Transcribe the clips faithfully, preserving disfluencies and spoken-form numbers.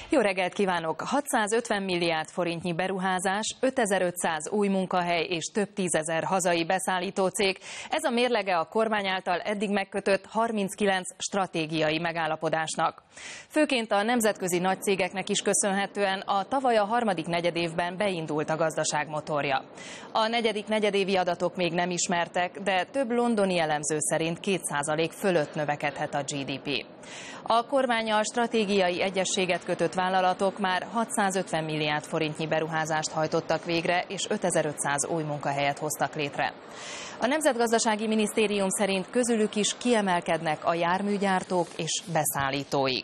Jó reggelt kívánok! hatszázötven milliárd forintnyi beruházás, ötezer-ötszáz új munkahely és több tízezer hazai beszállító cég. Ez a mérlege a kormány által eddig megkötött harminckilenc stratégiai megállapodásnak. Főként a nemzetközi nagycégeknek is köszönhetően a tavaly a harmadik negyedévben beindult a gazdaság motorja. A negyedik negyedévi adatok még nem ismertek, de több londoni elemző szerint két százalék fölött növekedhet a gé dé pé. A kormánnyal stratégiai egyezséget kötött vállalatok már hatszázötven milliárd forintnyi beruházást hajtottak végre, és ötezer-ötszáz új munkahelyet hoztak létre. A Nemzetgazdasági Minisztérium szerint közülük is kiemelkednek a járműgyártók és beszállítóik.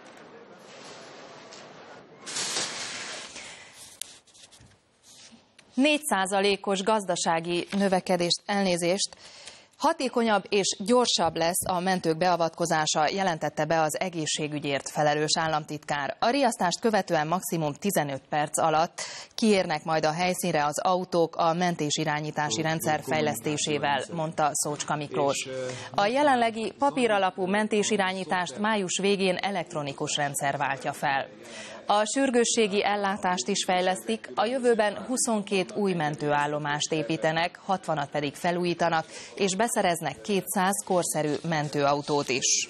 négy százalékos gazdasági növekedést, elnézést, hatékonyabb és gyorsabb lesz a mentők beavatkozása, jelentette be az egészségügyért felelős államtitkár. A riasztást követően maximum tizenöt perc alatt kiérnek majd a helyszínre az autók a mentésirányítási rendszer fejlesztésével, mondta Szócska Miklós. A jelenlegi papíralapú mentésirányítást május végén elektronikus rendszer váltja fel. A sürgősségi ellátást is fejlesztik, a jövőben huszonkét új mentőállomást építenek, hatvanat pedig felújítanak, és beszereznek kétszáz korszerű mentőautót is.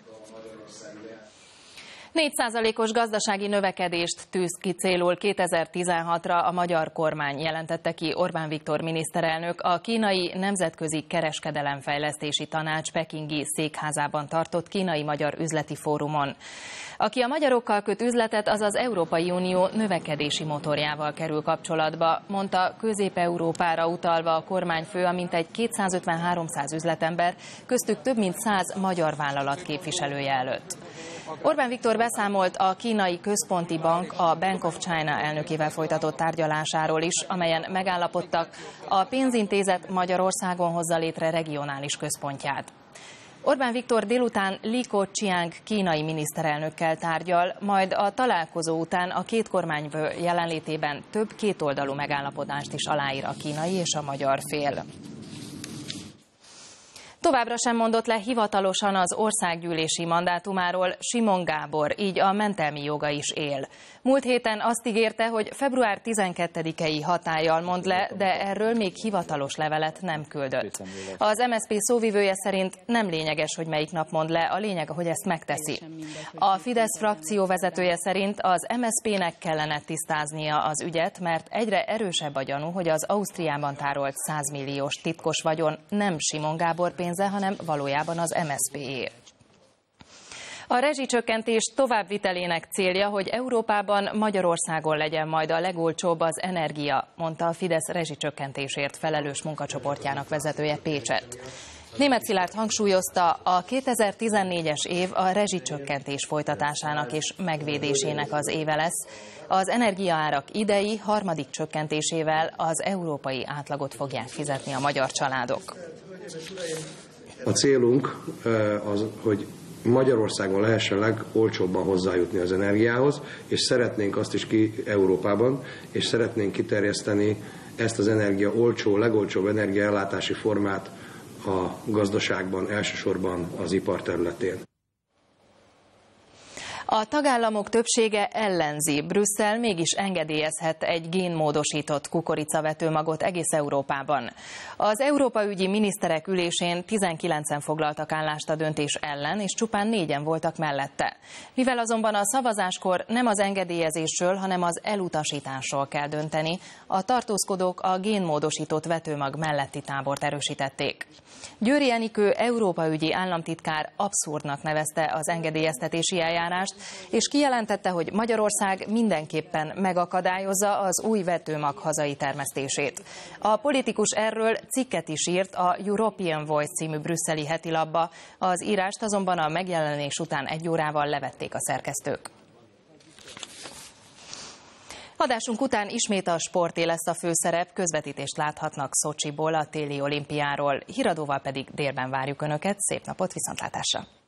négy százalékos gazdasági növekedést tűz ki célul kétezer-tizenhatra a magyar kormány, jelentette ki Orbán Viktor miniszterelnök a Kínai Nemzetközi Kereskedelemfejlesztési Tanács pekingi székházában tartott kínai-magyar üzleti fórumon. Aki a magyarokkal köt üzletet, az az Európai Unió növekedési motorjával kerül kapcsolatba, mondta Közép-Európára utalva a kormányfő, mintegy kétszázötven-háromszáz üzletember, köztük több mint száz magyar vállalat képviselője előtt. Orbán Viktor beszámolt a kínai központi bank, a Bank of China elnökével folytatott tárgyalásáról is, amelyen megállapodtak, a pénzintézet Magyarországon hozza létre regionális központját. Orbán Viktor délután Li Keqiang kínai miniszterelnökkel tárgyal, majd a találkozó után a két kormányfő jelenlétében több kétoldalú megállapodást is aláír a kínai és a magyar fél. Továbbra sem mondott le hivatalosan az országgyűlési mandátumáról Simon Gábor, így a mentelmi joga is él. Múlt héten azt ígérte, hogy február tizenkettedikei hatállyal mond le, de erről még hivatalos levelet nem küldött. Az em es zé pé szóvivője szerint nem lényeges, hogy melyik nap mond le, a lényeg, hogy ezt megteszi. A Fidesz frakció vezetője szerint az em es zé pének kellene tisztáznia az ügyet, mert egyre erősebb a gyanú, hogy az Ausztriában tárolt száz milliós titkos vagyon nem Simon Gábor pénze, hanem valójában az em es zé péé. A rezsicsökkentés továbbvitelének célja, hogy Európában, Magyarországon legyen majd a legolcsóbb az energia, mondta a Fidesz rezsicsökkentésért felelős munkacsoportjának vezetője Pécsett. Németh Szilárd hangsúlyozta, a kétezer-tizennégyes év a rezsicsökkentés folytatásának és megvédésének az éve lesz. Az energiaárak idei harmadik csökkentésével az európai átlagot fogják fizetni a magyar családok. A célunk az, hogy Magyarországon lehessen legolcsóbban hozzájutni az energiához, és szeretnénk azt is ki Európában, és szeretnénk kiterjeszteni ezt az energia olcsó, legolcsóbb energiaellátási formát a gazdaságban, elsősorban az ipar területén. A tagállamok többsége ellenzi, Brüsszel mégis engedélyezhet egy génmódosított kukoricavetőmagot egész Európában. Az Európa ügyi miniszterek ülésén tizenkilencen foglaltak állást a döntés ellen, és csupán négyen voltak mellette. Mivel azonban a szavazáskor nem az engedélyezésről, hanem az elutasításról kell dönteni, a tartózkodók a génmódosított vetőmag melletti tábort erősítették. Győri Enikő Európa ügyi államtitkár abszurdnak nevezte az engedélyeztetési eljárást, és kijelentette, hogy Magyarország mindenképpen megakadályozza az új vetőmag hazai termesztését. A politikus erről cikket is írt a European Voice című brüsszeli hetilapba, az írást azonban a megjelenés után egy órával levették a szerkesztők. Adásunk után ismét a sporté lesz a főszerep, közvetítést láthatnak Szocsiból, a téli olimpiáról, híradóval pedig délben várjuk Önöket, szép napot, viszontlátásra!